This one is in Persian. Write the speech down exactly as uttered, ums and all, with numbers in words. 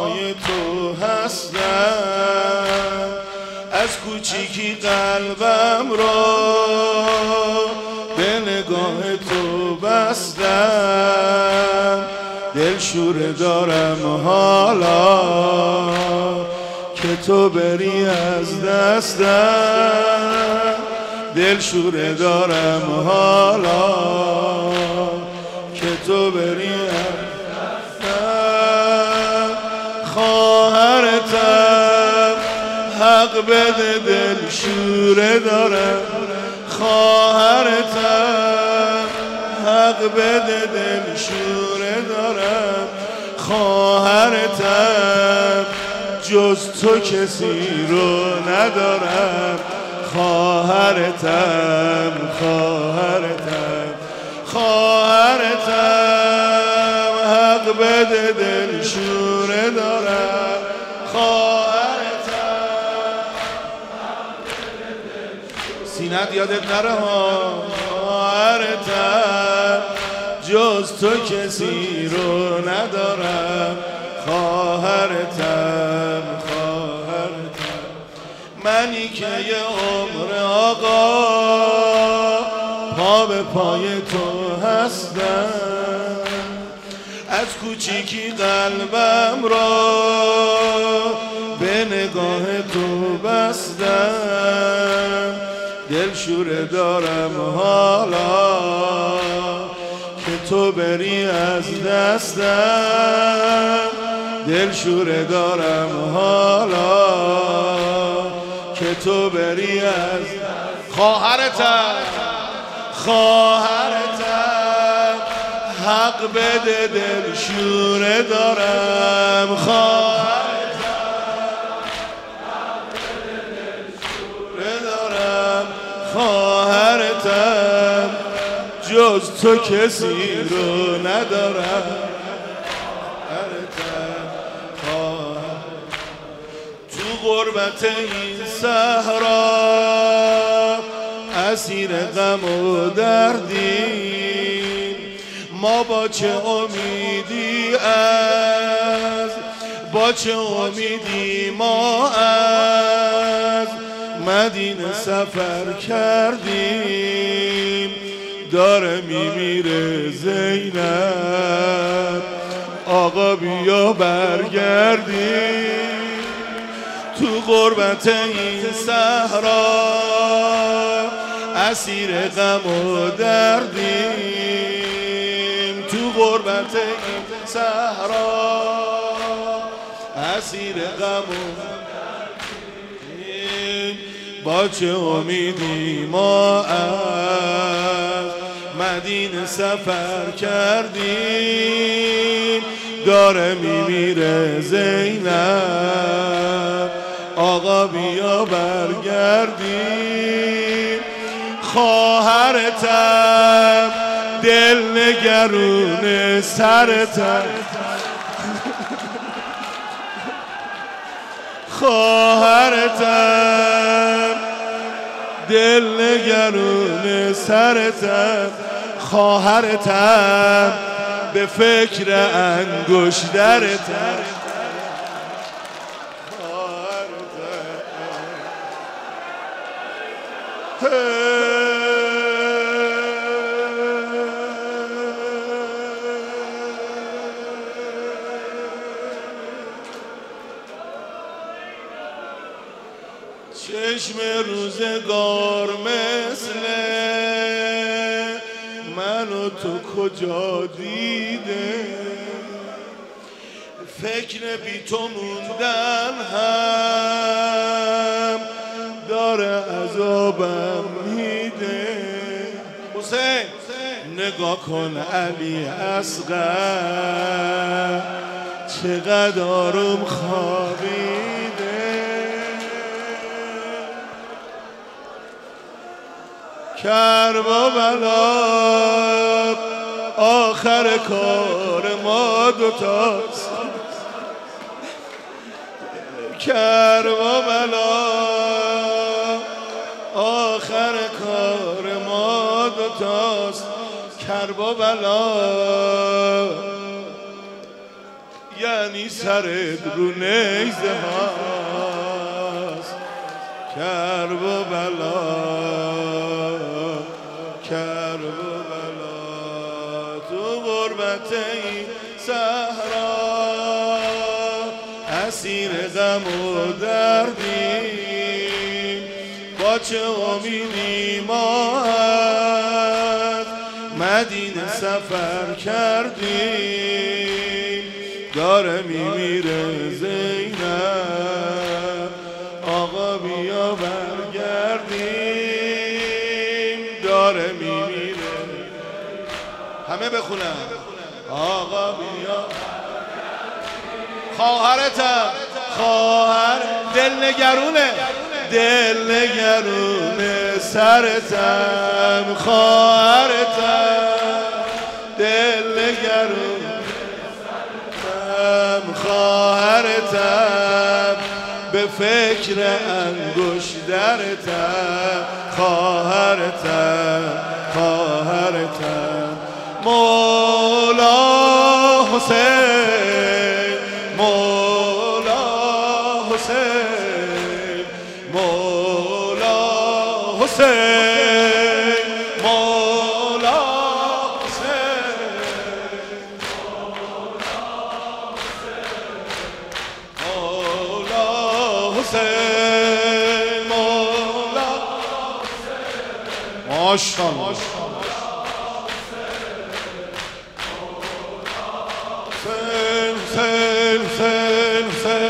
پای تو هستم، از کوچیکی قلبم را به نگاه تو بستم. دلشوره دارم حالا که تو بری از دستم، دلشوره دارم حالا که تو بری از دستم. خواهرتم حق بده دلشوره دارم، خواهرتم حق بده دلشوره دارم، خواهرتم جز تو کسی رو ندارم، خواهرتم خواهرتم خواهرتم حق بده دلشوره دارم، خواهرتم سینت یادت نره ها، خواهرتم جز تو کسی رو ندارم، خواهرتم خواهرتم منی که یه عمر آقا پا به پای تو هستم، از کوچیکی قلبم را به نگاه تو بستم. دلشوره دارم حالا که تو بری از دستم، دلشوره دارم حالا که تو بری از خواهرتم خواهرتم حق بده دلشوره دارم، خواهرتم حق بده دلشوره دارم، خواهرتم جز تو کسی رو ندارم، تو غربت این صحرا اسیر غم و دردیم، ما با چه امیدی از با چه امیدی ما از مدینه سفر کردیم، داره میمیره زینب آقا بیا برگردیم. تو غربت این صحرا اسیر غم و دردیم، تو غربت این صحرا اسیر غم و دردیم، با چه امیدی ما از مدینه سفر کردیم، داره میمیره زینب آقا بیا برگردیم. خواهرتم دل نگرون سرتم، خواهرتم دل نگرون سرتم، خواهرتم به فکر انگشترتم، چشم روزگار مثل من و تو کجا دیده، فکر بی تو موندن هم داره عذابم میده. حسین نگاه کن علی اصغر چقدر آروم خوابیده، کربلا آخر کار ما دوتاست، کربلا آخر کار ما دوتاست، کربلا میزنی سرت رو نیزه هاست کرب و بلا کرب و بلا تو غربت این صحرا اسیر غم و دردیم با چه امیدی ما از مدینه سفر کردیم داره میمیره زینب آقا بیا برگردیم داره میمیره همه بخونن آقا بیا خواهرتم خواهر دل نگرونه دل نگرونه سرتم خواهرتم دل نگرونه سرتم خواهرتم به فکر انگشترتم خواهرتم خواهرتم مولا حسین مولا حسین مولا حسین مولا حسین مولا حسین مولا ماشاءالله حسین حسین حسین